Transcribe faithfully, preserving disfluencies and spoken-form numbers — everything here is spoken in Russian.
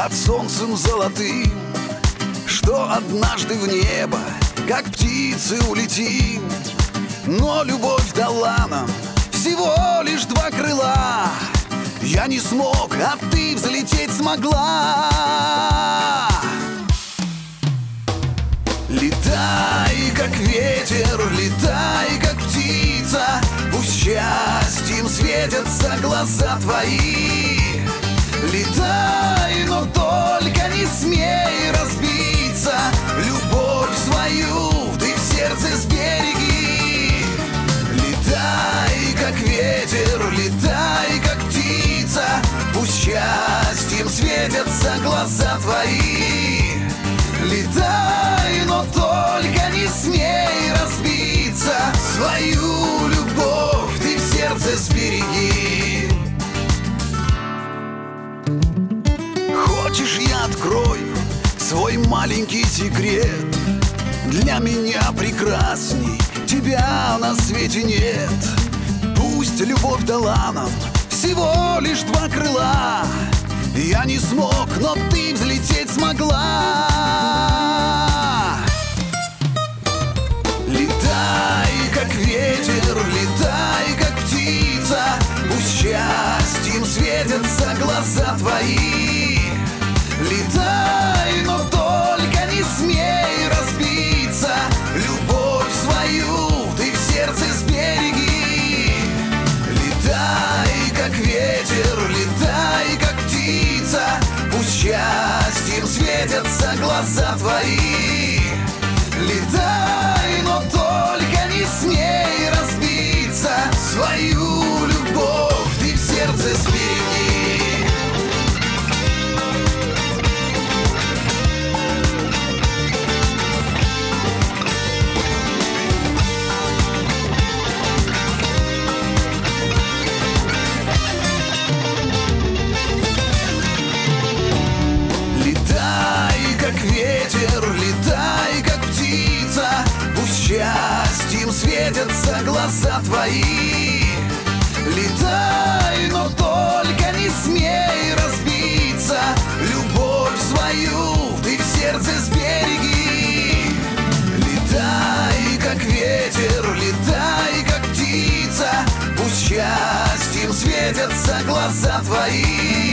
под солнцем золотым, что однажды в небо, как птицы, улетим. Но любовь дала нам всего лишь два крыла. Я не смог, а ты взлететь смогла. Летай, как ветер, летай, как птица. Пусть счастьем светятся глаза твои. Летай, но только не смей разбиться. Любовь свою ты в сердце сбереги. Летай, как ветер, летай, как птица. Пусть счастьем светятся глаза твои. Летай, но только не смей разбиться. Свою любовь ты в сердце сбереги. Хочешь, я открою свой маленький секрет? Для меня прекрасней тебя на свете нет. Пусть любовь дала нам всего лишь два крыла. Я не смог, но ты взлететь смогла. Летай, как ветер, летай, как птица. Пусть счастьем светятся глаза твои. Летай, но только не смей разбиться. Любовь свою ты в сердце сбереги. Летай, как ветер, летай, как птица. Пусть счастьем светятся глаза твои. Летай, но только не смей разбиться. Свою любовь ты в сердце сбереги. Ветер, летай, как птица. Пусть счастьем светятся глаза твои. Летай, но только не смей разбиться. Любовь свою ты в сердце сбереги. Летай, как ветер, летай, как птица. Пусть счастьем светятся глаза твои.